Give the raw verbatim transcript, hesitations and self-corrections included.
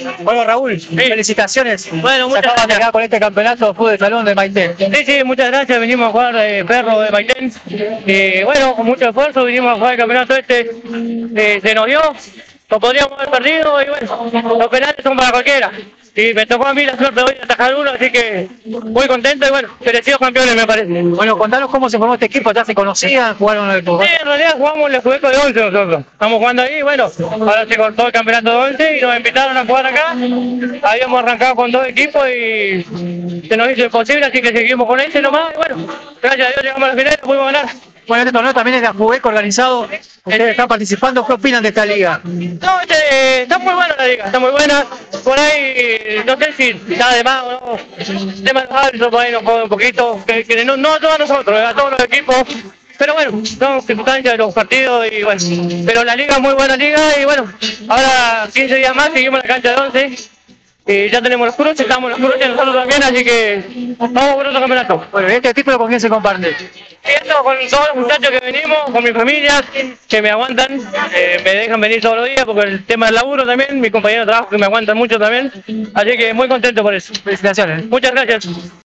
Bueno, Raúl, felicitaciones. Bueno, Se muchas acaban de gracias. quedar con este campeonato de fútbol de salón de Maite. Sí, sí, muchas gracias. Vinimos a jugar de perro de Maitén. Y bueno, con mucho esfuerzo vinimos a jugar el campeonato este. Eh, se nos dio, lo podríamos haber perdido y bueno, los penales son para cualquiera. Y me tocó a mí la suerte hoy de atajar uno, así que muy contento y bueno, merecidos campeones me parece. Bueno, contanos cómo se formó este equipo, ya se conocían, jugaron el Sí, en realidad jugamos el juguete de once nosotros. Estamos jugando ahí, bueno, ahora se cortó el campeonato de once y nos invitaron a jugar acá. Habíamos arrancado con dos equipos y se nos hizo imposible, así que seguimos con ese nomás. Y bueno, gracias a Dios llegamos a la final y pudimos ganar. Bueno, este torneo también es de Ajubeco organizado. Ustedes están participando. ¿Qué opinan de esta liga? No, este, está muy buena la liga, está muy buena. Por ahí, no sé si está de más o no. El tema de los árbitros por ahí nos jode un poquito. Que, que no, no a todos nosotros, a todos los equipos. Pero bueno, son circunstancias de los partidos y bueno. Pero la liga es muy buena liga y bueno, ahora quince días más seguimos en la cancha de once. Y ya tenemos los cruces, estamos los cruces nosotros también, así que vamos por otro campeonato. Bueno, ¿y este título con quién se comparte? Y esto con todos los muchachos que venimos, con mi familia, que me aguantan, eh, me dejan venir todos los días porque el tema del laburo también, mis compañeros de trabajo que me aguantan mucho también, así que muy contento por eso. Felicitaciones. Muchas gracias.